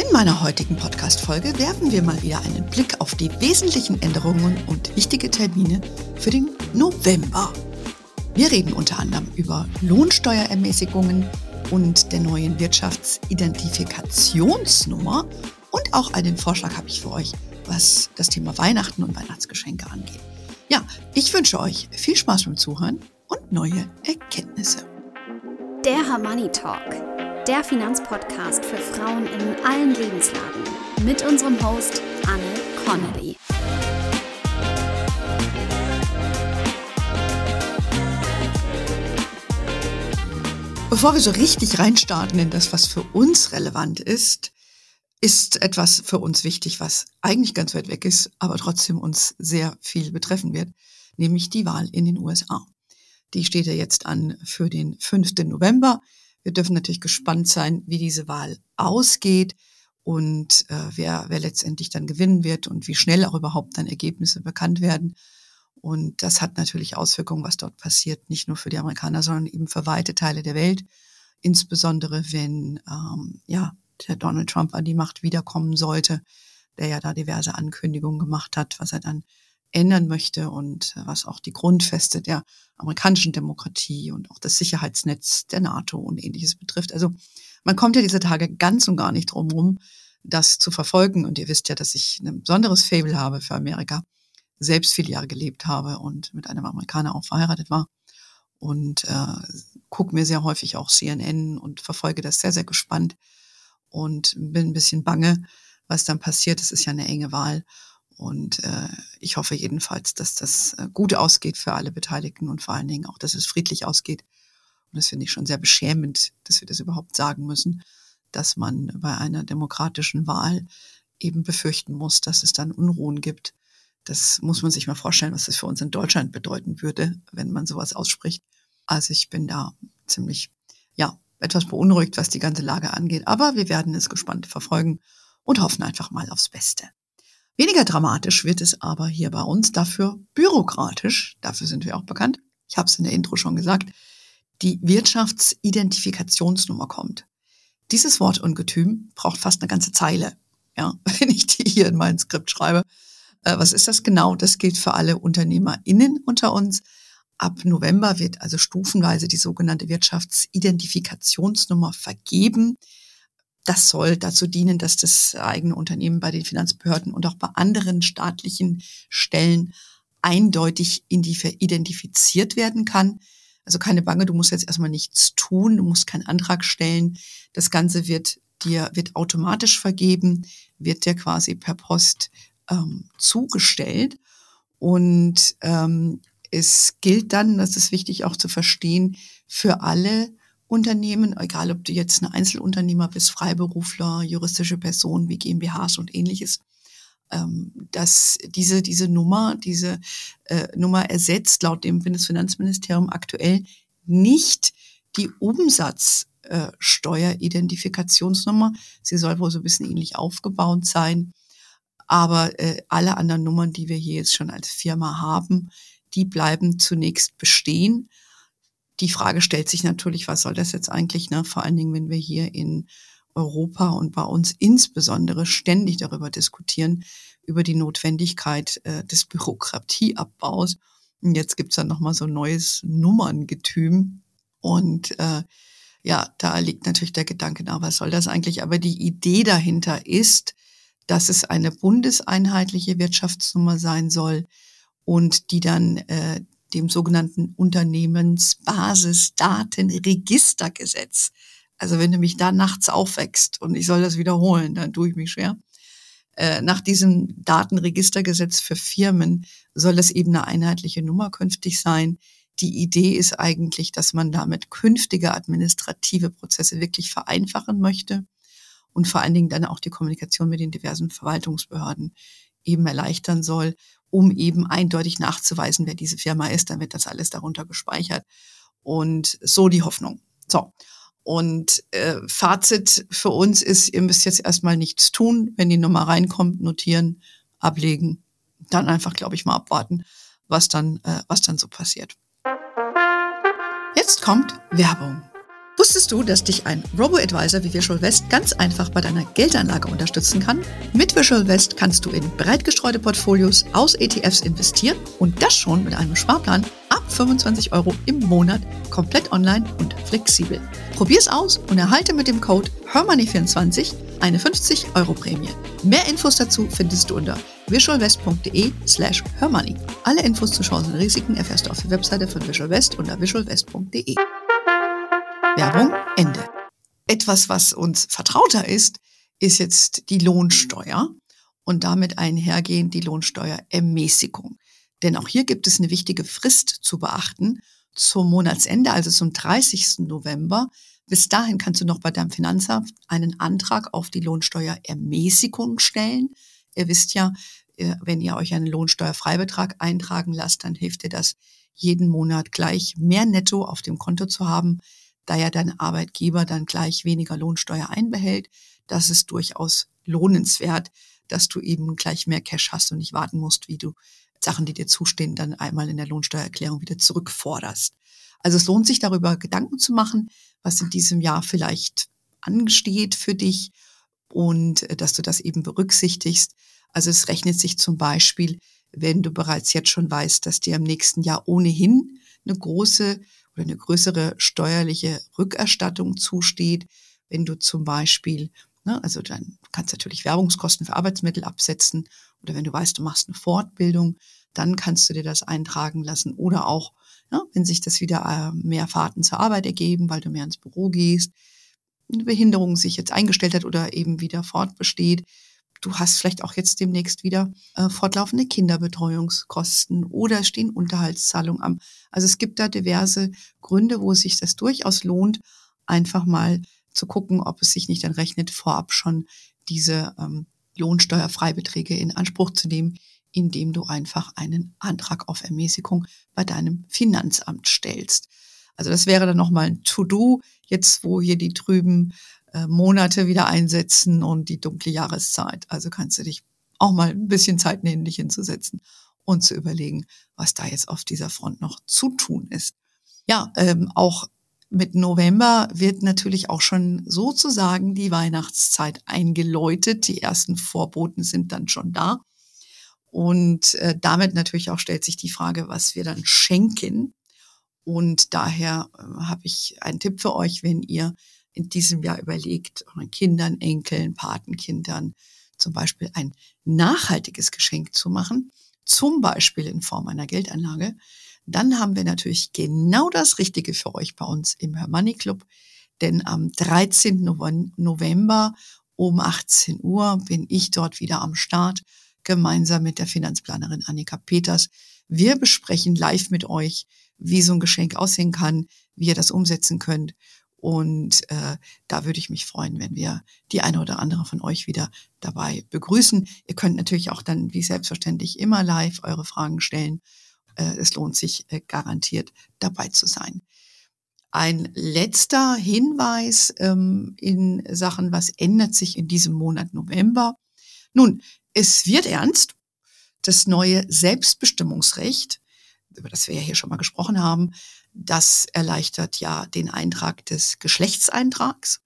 In meiner heutigen Podcast-Folge werfen wir mal wieder einen Blick auf die wesentlichen Änderungen und wichtige Termine für den November. Wir reden unter anderem über Lohnsteuerermäßigungen und der neuen Wirtschaftsidentifikationsnummer und auch einen Vorschlag habe ich für euch, was das Thema Weihnachten und Weihnachtsgeschenke angeht. Ja, ich wünsche euch viel Spaß beim Zuhören und neue Erkenntnisse. Der Her-Money Talk, der Finanzpodcast für Frauen in allen Lebenslagen mit unserem Host Anne Connolly. Bevor wir so richtig reinstarten in das, was für uns relevant ist etwas für uns wichtig, was eigentlich ganz weit weg ist, aber trotzdem uns sehr viel betreffen wird, nämlich die Wahl in den USA. Die steht ja jetzt an für den 5. November. Wir dürfen natürlich gespannt sein, wie diese Wahl ausgeht und wer letztendlich dann gewinnen wird und wie schnell auch überhaupt dann Ergebnisse bekannt werden. Und das hat natürlich Auswirkungen, was dort passiert, nicht nur für die Amerikaner, sondern eben für weite Teile der Welt. Insbesondere wenn der Donald Trump an die Macht wiederkommen sollte, der ja da diverse Ankündigungen gemacht hat, was er dann ändern möchte und was auch die Grundfeste der amerikanischen Demokratie und auch das Sicherheitsnetz der NATO und Ähnliches betrifft. Also man kommt ja dieser Tage ganz und gar nicht drum rum, das zu verfolgen. Und ihr wisst ja, dass ich ein besonderes Faible habe für Amerika, selbst viele Jahre gelebt habe und mit einem Amerikaner auch verheiratet war. Und gucke mir sehr häufig auch CNN und verfolge das sehr, sehr gespannt und bin ein bisschen bange, was dann passiert. Es ist ja eine enge Wahl. Und ich hoffe jedenfalls, dass das gut ausgeht für alle Beteiligten und vor allen Dingen auch, dass es friedlich ausgeht. Und das finde ich schon sehr beschämend, dass wir das überhaupt sagen müssen, dass man bei einer demokratischen Wahl eben befürchten muss, dass es dann Unruhen gibt. Das muss man sich mal vorstellen, was das für uns in Deutschland bedeuten würde, wenn man sowas ausspricht. Also ich bin da ziemlich, etwas beunruhigt, was die ganze Lage angeht. Aber wir werden es gespannt verfolgen und hoffen einfach mal aufs Beste. Weniger dramatisch wird es aber hier bei uns, dafür bürokratisch, dafür sind wir auch bekannt. Ich habe es in der Intro schon gesagt, die Wirtschaftsidentifikationsnummer kommt. Dieses Wortungetüm braucht fast eine ganze Zeile, wenn ich die hier in mein Skript schreibe. Was ist das genau? Das gilt für alle UnternehmerInnen unter uns. Ab November wird also stufenweise die sogenannte Wirtschaftsidentifikationsnummer vergeben. Das soll dazu dienen, dass das eigene Unternehmen bei den Finanzbehörden und auch bei anderen staatlichen Stellen eindeutig identifiziert werden kann. Also keine Bange, du musst jetzt erstmal nichts tun, du musst keinen Antrag stellen. Das Ganze wird automatisch vergeben, wird dir quasi per Post zugestellt. Und es gilt dann, das ist wichtig auch zu verstehen, für alle Unternehmen, egal ob du jetzt ein Einzelunternehmer bist, Freiberufler, juristische Personen wie GmbHs und Ähnliches, dass diese Nummer ersetzt laut dem Bundesfinanzministerium aktuell nicht die Umsatzsteueridentifikationsnummer. Sie soll wohl so ein bisschen ähnlich aufgebaut sein. Aber alle anderen Nummern, die wir hier jetzt schon als Firma haben, die bleiben zunächst bestehen. Die Frage stellt sich natürlich, was soll das jetzt eigentlich, vor allen Dingen, wenn wir hier in Europa und bei uns insbesondere ständig darüber diskutieren, über die Notwendigkeit des Bürokratieabbaus. Und jetzt gibt's dann nochmal so ein neues Nummerngetüm. Und da liegt natürlich der Gedanke, was soll das eigentlich? Aber die Idee dahinter ist, dass es eine bundeseinheitliche Wirtschaftsnummer sein soll und die dann dem sogenannten Unternehmensbasisdatenregistergesetz. Also wenn du mich da nachts aufwächst und ich soll das wiederholen, dann tue ich mich schwer. Nach diesem Datenregistergesetz für Firmen soll es eben eine einheitliche Nummer künftig sein. Die Idee ist eigentlich, dass man damit künftige administrative Prozesse wirklich vereinfachen möchte und vor allen Dingen dann auch die Kommunikation mit den diversen Verwaltungsbehörden eben erleichtern soll, um eben eindeutig nachzuweisen, wer diese Firma ist. Dann wird das alles darunter gespeichert. Und so die Hoffnung. So. Und Fazit für uns ist, ihr müsst jetzt erstmal nichts tun. Wenn die Nummer reinkommt, notieren, ablegen, dann einfach, glaube ich, mal abwarten, was dann so passiert. Jetzt kommt Werbung. Wusstest du, dass dich ein Robo-Advisor wie Visual West ganz einfach bei deiner Geldanlage unterstützen kann? Mit Visual West kannst du in breit gestreute Portfolios aus ETFs investieren und das schon mit einem Sparplan ab 25 € im Monat, komplett online und flexibel. Probier's aus und erhalte mit dem Code HERMONEY24 eine 50 € Prämie. Mehr Infos dazu findest du unter visualwest.de/hermoney. Alle Infos zu Chancen und Risiken erfährst du auf der Webseite von Visual West unter visualwest.de. Werbung Ende. Etwas, was uns vertrauter ist jetzt die Lohnsteuer und damit einhergehend die Lohnsteuerermäßigung. Denn auch hier gibt es eine wichtige Frist zu beachten zum Monatsende, also zum 30. November. Bis dahin kannst du noch bei deinem Finanzamt einen Antrag auf die Lohnsteuerermäßigung stellen. Ihr wisst ja, wenn ihr euch einen Lohnsteuerfreibetrag eintragen lasst, dann hilft dir das, jeden Monat gleich mehr netto auf dem Konto zu haben, da ja dein Arbeitgeber dann gleich weniger Lohnsteuer einbehält. Das ist durchaus lohnenswert, dass du eben gleich mehr Cash hast und nicht warten musst, wie du Sachen, die dir zustehen, dann einmal in der Lohnsteuererklärung wieder zurückforderst. Also es lohnt sich, darüber Gedanken zu machen, was in diesem Jahr vielleicht ansteht für dich und dass du das eben berücksichtigst. Also es rechnet sich zum Beispiel, wenn du bereits jetzt schon weißt, dass dir im nächsten Jahr ohnehin eine große oder eine größere steuerliche Rückerstattung zusteht, wenn du zum Beispiel, also dann kannst du natürlich Werbungskosten für Arbeitsmittel absetzen oder wenn du weißt, du machst eine Fortbildung, dann kannst du dir das eintragen lassen oder auch, wenn sich das wieder mehr Fahrten zur Arbeit ergeben, weil du mehr ins Büro gehst, eine Behinderung sich jetzt eingestellt hat oder eben wieder fortbesteht. Du hast vielleicht auch jetzt demnächst wieder fortlaufende Kinderbetreuungskosten oder es stehen Unterhaltszahlungen an. Also es gibt da diverse Gründe, wo es sich das durchaus lohnt, einfach mal zu gucken, ob es sich nicht dann rechnet, vorab schon diese Lohnsteuerfreibeträge in Anspruch zu nehmen, indem du einfach einen Antrag auf Ermäßigung bei deinem Finanzamt stellst. Also das wäre dann nochmal ein To-Do, jetzt wo hier die trüben Monate wieder einsetzen und die dunkle Jahreszeit. Also kannst du dich auch mal ein bisschen Zeit nehmen, dich hinzusetzen und zu überlegen, was da jetzt auf dieser Front noch zu tun ist. Ja, auch mit November wird natürlich auch schon sozusagen die Weihnachtszeit eingeläutet. Die ersten Vorboten sind dann schon da. Und damit natürlich auch stellt sich die Frage, was wir dann schenken. Und daher habe ich einen Tipp für euch, wenn ihr in diesem Jahr überlegt, euren Kindern, Enkeln, Patenkindern zum Beispiel ein nachhaltiges Geschenk zu machen, zum Beispiel in Form einer Geldanlage, dann haben wir natürlich genau das Richtige für euch bei uns im Hermoney Club. Denn am 13. November um 18 Uhr bin ich dort wieder am Start, gemeinsam mit der Finanzplanerin Annika Peters. Wir besprechen live mit euch, wie so ein Geschenk aussehen kann, wie ihr das umsetzen könnt. Und da würde ich mich freuen, wenn wir die eine oder andere von euch wieder dabei begrüßen. Ihr könnt natürlich auch dann, wie selbstverständlich, immer live eure Fragen stellen. Es lohnt sich garantiert, dabei zu sein. Ein letzter Hinweis in Sachen, was ändert sich in diesem Monat November? Nun, es wird ernst. Das neue Selbstbestimmungsrecht, über das wir ja hier schon mal gesprochen haben, das erleichtert ja den Eintrag des Geschlechtseintrags.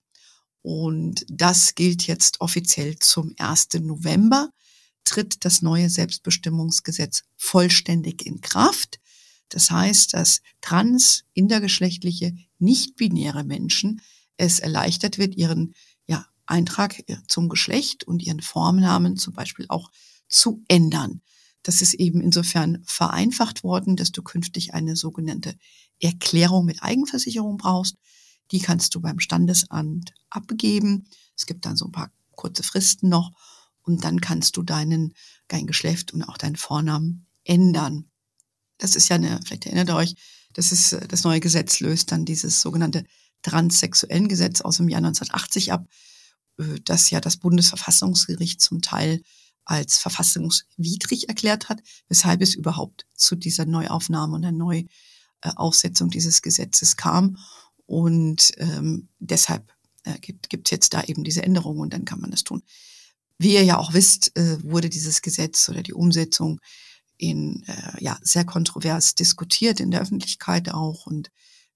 Und das gilt jetzt offiziell zum 1. November, tritt das neue Selbstbestimmungsgesetz vollständig in Kraft. Das heißt, dass trans-, intergeschlechtliche, nicht-binäre Menschen es erleichtert wird, ihren Eintrag zum Geschlecht und ihren Vornamen zum Beispiel auch zu ändern. Das ist eben insofern vereinfacht worden, dass du künftig eine sogenannte Erklärung mit Eigenversicherung brauchst. Die kannst du beim Standesamt abgeben. Es gibt dann so ein paar kurze Fristen noch und dann kannst du dein Geschlecht und auch deinen Vornamen ändern. Das ist ja vielleicht erinnert ihr euch, das neue Gesetz löst dann dieses sogenannte Transsexuellengesetz aus dem Jahr 1980 ab, das ja das Bundesverfassungsgericht zum Teil als verfassungswidrig erklärt hat, weshalb es überhaupt zu dieser Neuaufnahme und der Neuaufsetzung dieses Gesetzes kam. Und deshalb gibt es jetzt da eben diese Änderung und dann kann man das tun. Wie ihr ja auch wisst, wurde dieses Gesetz oder die Umsetzung sehr kontrovers diskutiert in der Öffentlichkeit auch und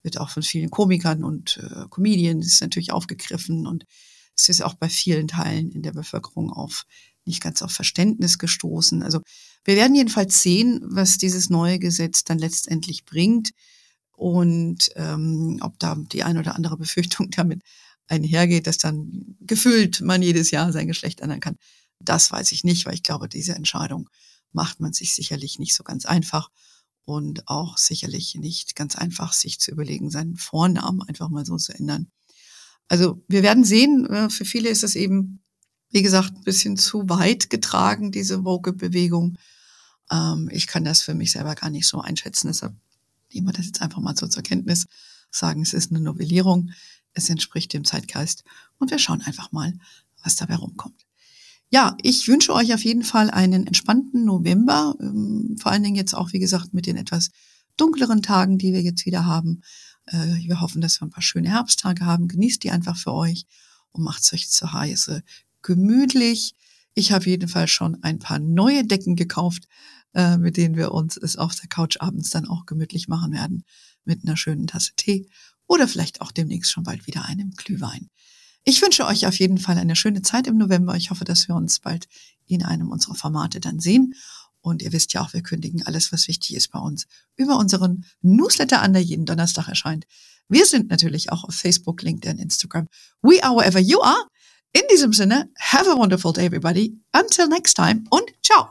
wird auch von vielen Komikern und Comedians natürlich aufgegriffen und es ist auch bei vielen Teilen in der Bevölkerung nicht ganz auf Verständnis gestoßen. Also wir werden jedenfalls sehen, was dieses neue Gesetz dann letztendlich bringt und ob da die ein oder andere Befürchtung damit einhergeht, dass dann gefühlt man jedes Jahr sein Geschlecht ändern kann. Das weiß ich nicht, weil ich glaube, diese Entscheidung macht man sich sicherlich nicht so ganz einfach und auch sicherlich nicht ganz einfach, sich zu überlegen, seinen Vornamen einfach mal so zu ändern. Also wir werden sehen, für viele ist es eben, wie gesagt, ein bisschen zu weit getragen, diese Woke-Bewegung. Ich kann das für mich selber gar nicht so einschätzen, deshalb nehmen wir das jetzt einfach mal so zur Kenntnis, sagen, es ist eine Novellierung, es entspricht dem Zeitgeist und wir schauen einfach mal, was dabei rumkommt. Ja, ich wünsche euch auf jeden Fall einen entspannten November, vor allen Dingen jetzt auch, wie gesagt, mit den etwas dunkleren Tagen, die wir jetzt wieder haben. Wir hoffen, dass wir ein paar schöne Herbsttage haben. Genießt die einfach für euch und macht es euch zu Hause gemütlich. Ich habe jedenfalls schon ein paar neue Decken gekauft, mit denen wir uns es auf der Couch abends dann auch gemütlich machen werden, mit einer schönen Tasse Tee oder vielleicht auch demnächst schon bald wieder einem Glühwein. Ich wünsche euch auf jeden Fall eine schöne Zeit im November. Ich hoffe, dass wir uns bald in einem unserer Formate dann sehen. Und ihr wisst ja auch, wir kündigen alles, was wichtig ist bei uns, über unseren Newsletter an, der jeden Donnerstag erscheint. Wir sind natürlich auch auf Facebook, LinkedIn, Instagram. We are wherever you are. In diesem Sinne, have a wonderful day, everybody. Until next time und ciao.